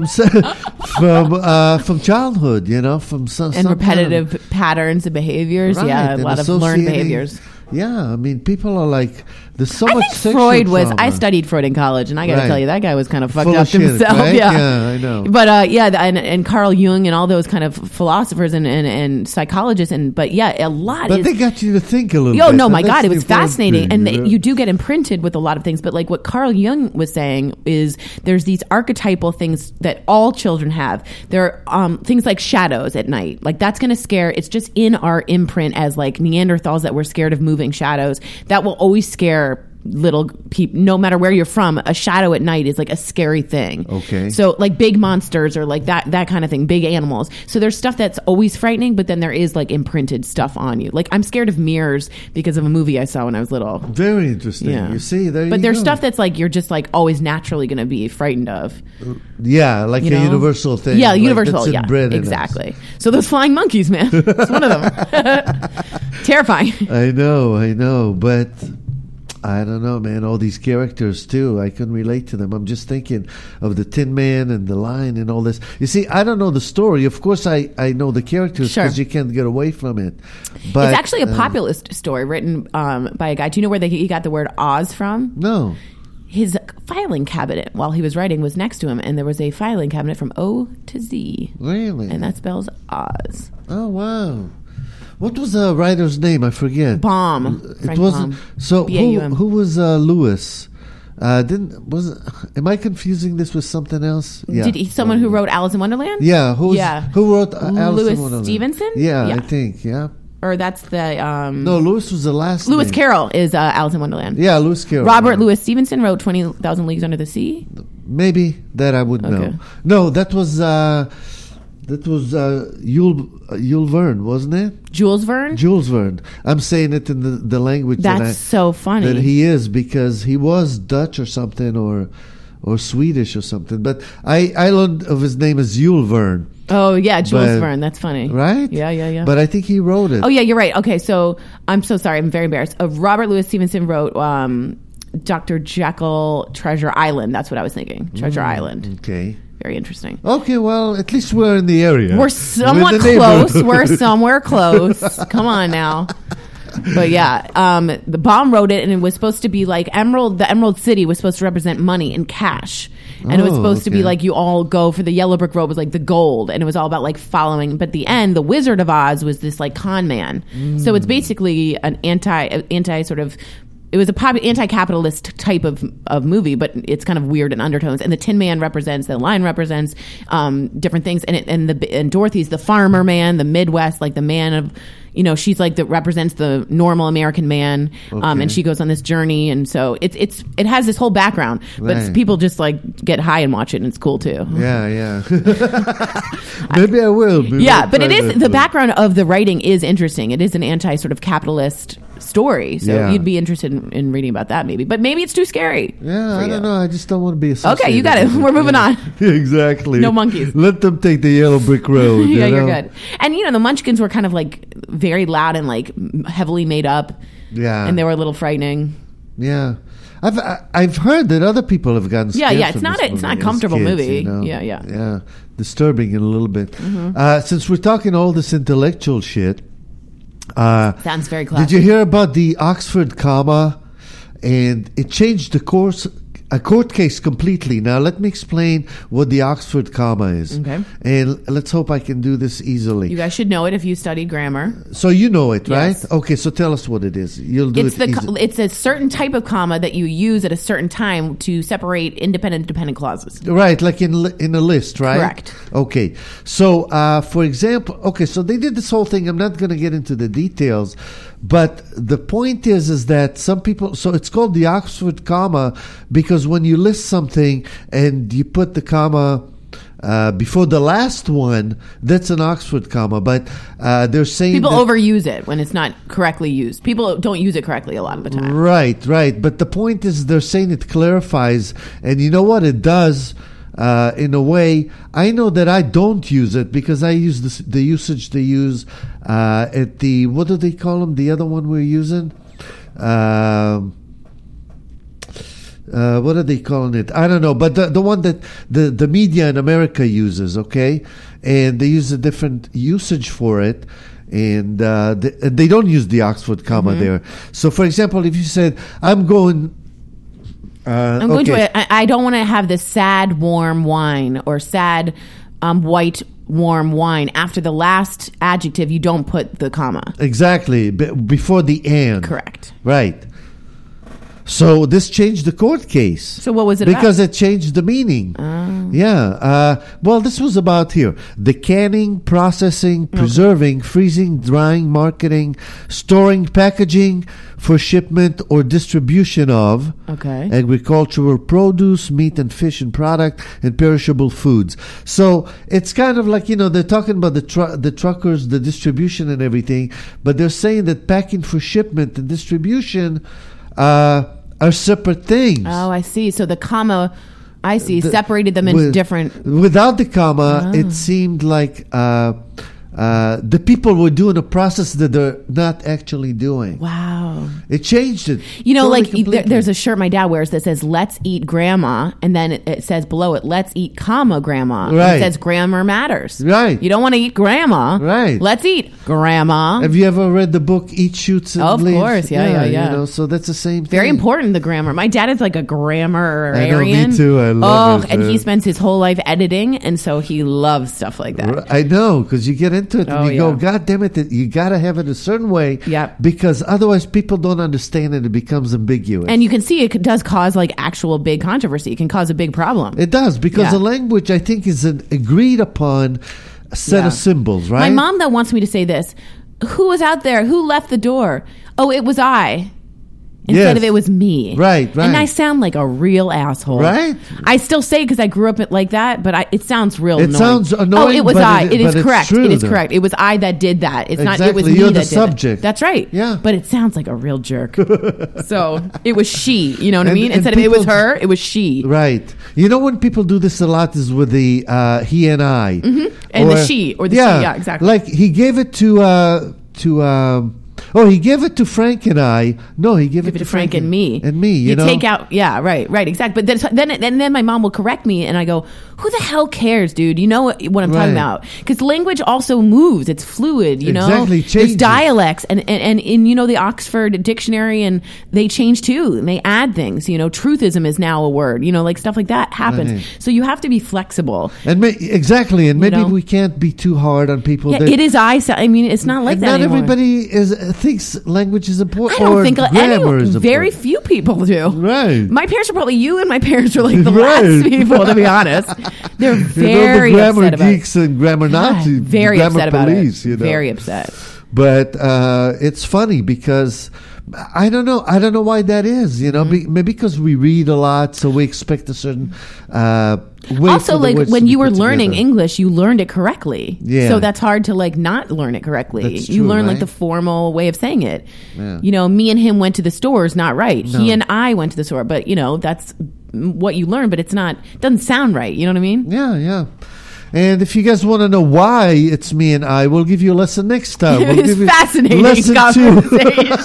childhood, you know, from some repetitive patterns and behaviors. Right, yeah, a and lot of learned behaviors. Yeah, I mean, people are like, there's so I much think sexual Freud was. trauma. I studied Freud in college, and I got to Right. tell you, that guy was kind of fucked Full up of shit, himself. right? Yeah, Yeah, I know. But and Carl Jung and all those kind of philosophers and psychologists, but yeah, a lot. But they got you to think a little Oh bit. no, and my that's God, it the was important fascinating, thing, and you know? you do get imprinted with a lot of things. But like what Carl Jung was saying is, there's these archetypal things that all children have. There are things like shadows at night, like that's going to scare. It's just in our imprint as like Neanderthals that we're scared of moving shadows. That will always scare little people, no matter where you're from. A shadow at night is like a scary thing. Okay. So like big monsters or like that kind of thing, big animals. So there's stuff that's always frightening, but then there is like imprinted stuff on you. Like I'm scared of mirrors because of a movie I saw when I was little. Very interesting. Yeah. You see, there But you there's go. stuff that's like you're just like always naturally going to be frightened of. Yeah, like You a know? universal thing. Yeah, like universal. that's Yeah, inbred in us. exactly. So those flying monkeys, man, it's one of them. Terrifying. I know, but I don't know, man. All these characters too, I couldn't relate to them. I'm just thinking of the Tin Man and the Lion and all this. You see, I don't know the story. Of course, I know the characters Sure. because you can't get away from it. But It's actually a populist story written by a guy. Do you know where he got the word Oz from? No. His filing cabinet while he was writing was next to him, and there was a filing cabinet from O to Z, Really? and that spells Oz. Oh, wow. What was the writer's name? I forget. Baum. Frank It wasn't. Baum. So B-A-U-M. who was Lewis? Am I confusing this with something else? Yeah. Someone who wrote Alice in Wonderland? Yeah. Who wrote Alice Louis in Wonderland? Stevenson? Yeah, Yeah. I think. Yeah. Or that's the No, Lewis was the last. Lewis name. Carroll is Alice in Wonderland. Yeah, Lewis Carroll. Robert yeah. Louis Stevenson wrote 20,000 Leagues Under the Sea. Maybe that I would Okay. know. No, that was Jules Verne, wasn't it? Jules Verne? Jules Verne. I'm saying it in the language That's so funny. that he is, because he was Dutch or something, or Swedish or something. But I learned of his name as Jules Verne, Oh, yeah, Jules But- Verne. That's funny. right? Yeah. But I think he wrote it. Oh, yeah, you're right. Okay, so I'm so sorry. I'm very embarrassed. Robert Louis Stevenson wrote Dr. Jekyll, Treasure Island. That's what I was thinking. Treasure Island. Okay. Very interesting. Okay, well, at least we're in the area. We're somewhat in the close. neighborhood. We're somewhere close. Come on now. But yeah, the Baum wrote it, and it was supposed to be like the Emerald City was supposed to represent money and cash. And it was Oh, supposed to be okay. like you all go for the yellow brick road was like the gold, and it was all about like following. But the end, the Wizard of Oz was this like con man. So it's basically an anti sort of. It was a anti-capitalist type of movie, but it's kind of weird in undertones. And the Tin Man represents, the Lion represents different things, and Dorothy's the farmer man, the Midwest, like the man of, she's like that represents the normal American man, and she goes on this journey, and so it has this whole background, but Right. people just like get high and watch it, and it's cool too. Yeah. Maybe I will. Maybe Yeah, I'll but it try is that the one. background of the writing is interesting. It is an anti sort of capitalist story, so Yeah. you'd be interested in reading about that maybe. But maybe it's too scary. Yeah, for I you. don't know. I just don't want to be associated. Okay, you got it. with We're moving on. Exactly. No monkeys. Let them take the yellow brick road. Yeah, you you're know? good. And the Munchkins were kind of like very loud and like heavily made up, Yeah. and they were a little frightening. Yeah. I've heard that other people have gotten scared. Yeah, it's from not this a- it's not a movie as comfortable kids, movie. you know? Yeah. Yeah. Disturbing in a little bit. Since we're talking all this intellectual shit, Sounds very classic. did you hear about the Oxford comma? And it changed the course a court case completely. Now, let me explain what the Oxford comma is. Okay. And let's hope I can do this easily. You guys should know it if you studied grammar. So you know it, right? Yes. Okay, so tell us what it is. You'll do It's it's a certain type of comma that you use at a certain time to separate independent and dependent clauses. Right, like in a list, right? Correct. Okay. So, for example, so they did this whole thing. I'm not going to get into the details, but the point is that some people, so it's called the Oxford comma because when you list something and you put the comma before the last one, that's an Oxford comma. But they're saying people overuse it when it's not correctly used. People don't use it correctly a lot of the time. Right. But the point is they're saying it clarifies, and you know what it does. In a way, I know that I don't use it because I use the usage they use at the, what do they call them? The other one we're using? What are they calling it? I don't know. But the one that the media in America uses, okay? And they use a different usage for it. And they don't use the Oxford comma there. So, for example, if you said, I'm going to. I don't want to have this sad warm wine or sad white warm wine. After the last adjective, you don't put the comma. Exactly. Before the and. Correct. Right. So this changed the court case. So what was it because it changed the meaning. Yeah. Well, this was about here. The canning, processing, preserving, freezing, drying, marketing, storing, packaging for shipment or distribution of agricultural produce, meat and fish and product, and perishable foods. So it's kind of like, they're talking about the truckers, the distribution and everything, but they're saying that packing for shipment and distribution are separate things. Oh, I see. So the comma, separated them into different. Without the comma, it seemed like the people were doing a process that they're not actually doing. Wow. It changed it. There's a shirt my dad wears that says, let's eat grandma. And then it says below it, let's eat comma grandma. Right. And it says grammar matters. Right. You don't want to eat grandma. Right. Let's eat grandma. Have you ever read the book Eat, Shoots, and Leaves? Of course. Yeah. So that's the same thing. Very important, the grammar. My dad is like a grammarian. I know, me too. I love it. And he spends his whole life editing. And so he loves stuff like that. I know, because you get into it and you go, God damn it, you got to have it a certain way. Yep. Because otherwise people don't understand it. It becomes ambiguous. And you can see it does cause like actual big controversy. It can cause a big problem. It does, because the language, I think, is an agreed upon set of symbols, right? My mom, though, wants me to say this. Who was out there? Who left the door? Oh, it was I. Instead of it was me. Right. And I sound like a real asshole. Right. I still say it because I grew up like that, but it sounds real annoying. It sounds annoying. Oh, it was I. It is correct. It is correct. It was I that did that. It's exactly. not, it was me You're that the did subject. it. That's right. Yeah. But it sounds like a real jerk. So it was she. You know what I mean? And Instead of it was her, it was she. Right. You know when people do this a lot is with the he and I. Mm-hmm. And the she or the she. Yeah, exactly. Like he gave it to he gave it to Frank and I. No, he gave it to Frank and me. And me, you know? Take out, right, exactly. But then my mom will correct me and I go, who the hell cares, dude? You know what I'm talking about? Because language also moves. It's fluid, you know? Exactly, there's dialects and in, the Oxford Dictionary, and they change too. And they add things, truthism is now a word, like stuff like that happens. Right. So you have to be flexible. And exactly. And maybe we can't be too hard on people. Yeah, it is it's not like that not anymore. Everybody thinks language is important. I don't think grammar is very important. few people do. Right. My parents are probably you, and my parents are like the last people, to be honest. They're very the grammar upset about geeks and grammar Nazis, very grammar upset police, about it. Very upset. But it's funny because I don't know why that is. Maybe because we read a lot, so we expect a certain way. Also, like when you were learning English, you learned it correctly. Yeah. So that's hard to not learn it correctly. That's true, you learn right? the formal way of saying it. Yeah. Me and him went to the store is not right. No. He and I went to the store, but that's what you learn. But doesn't sound right. You know what I mean? Yeah. And if you guys want to know why it's me and I, we'll give you a lesson next time. It's fascinating conversation.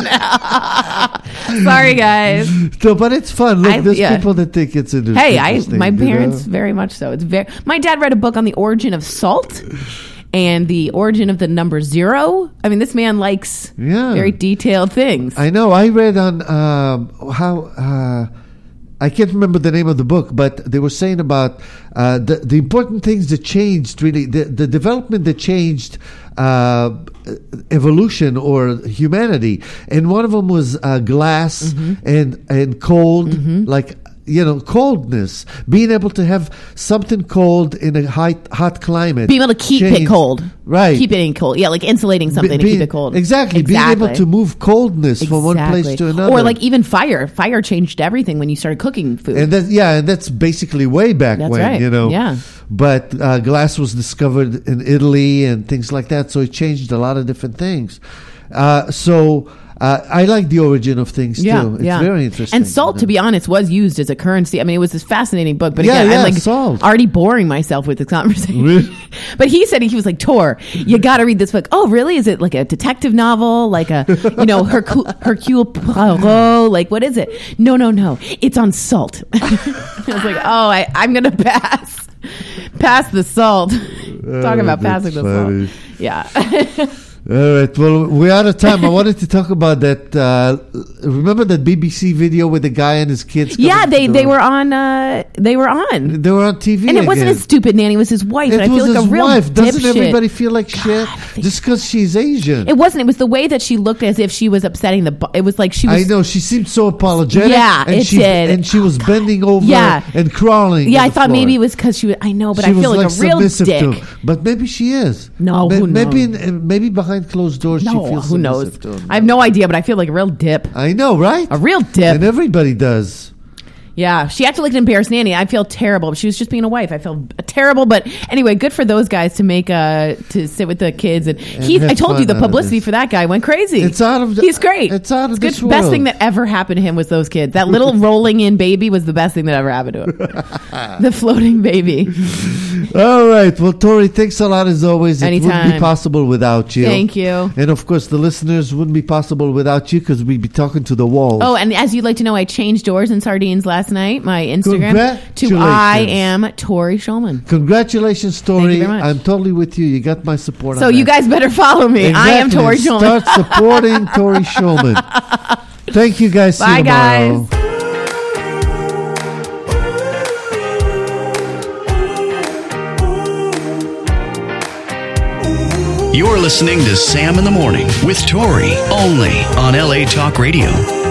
Sorry, guys. No, but it's fun. Look, there's people that think it's interesting. Hey, my parents very much so. My dad read a book on the origin of salt and the origin of the number 0. I mean, this man likes very detailed things. I know. I read on I can't remember the name of the book, but they were saying about the important things that changed, really, the development that changed evolution or humanity. And one of them was glass and cold, like, coldness, being able to have something cold in a hot climate, being able to keep it cold, right? Keep it in cold, like insulating something to keep it cold. Exactly, being able to move coldness from one place to another, or like even fire. Fire changed everything when you started cooking food, and that's basically way back when, right. Yeah. But glass was discovered in Italy and things like that, so it changed a lot of different things. I like the origin of things too. It's very interesting. And salt, to be honest, was used as a currency. I mean, it was this fascinating book. But again, I'm like salt. Already boring myself with this conversation. Really? But he said, he was like, Tor, you got to read this book. Oh, really? Is it like a detective novel? Like a, Hercule Poirot? Like, what is it? No. It's on salt. I was like, I'm going to pass. Pass the salt. Talk about passing the salt. Yeah. All right. Well, we're out of time. I wanted to talk about that. Remember that BBC video with the guy and his kids? Yeah, they were on. They were on. They were on TV, and it wasn't his stupid nanny; it was his wife. It and I feel was like his a real wife. Doesn't dipshit. everybody feel like shit just because she's Asian? It wasn't. It was the way that she looked, as if she was upsetting the. It was like she was. I know, she seemed so apologetic. Yeah, and it did. And she was bending over. And crawling. Yeah, I thought maybe it was because she was. I know, but I feel like a real dick. But maybe she is. No, who knows? Maybe behind closed doors. No, who knows? I have no idea, but I feel like a real dip. I know, right? A real dip. And everybody does. Yeah, she acted like an embarrassed nanny. I feel terrible. She was just being a wife. I feel terrible, but anyway, good for those guys to make to sit with the kids. And I told you the publicity for that guy went crazy. It's out of. He's great. It's out of this good. world. Best thing that ever happened to him was those kids. That little rolling in baby was the best thing that ever happened to him. The floating baby. All right. Well, Tori, thanks a lot as always. Anytime. It wouldn't be possible without you. Thank you. And of course, the listeners wouldn't be possible without you because we'd be talking to the walls. Oh, and as you'd like to know, I changed doors and sardines last night. My Instagram to I am Tori Schulman. Congratulations, Tori. Thank you very much. I'm totally with you. You got my support. So you guys better follow me. Exactly. I am Tori Schulman. Start supporting Tori Schulman. Thank you, guys. Bye, see you tomorrow. guys. You're listening to Sam in the Morning with Tori, only on LA Talk Radio.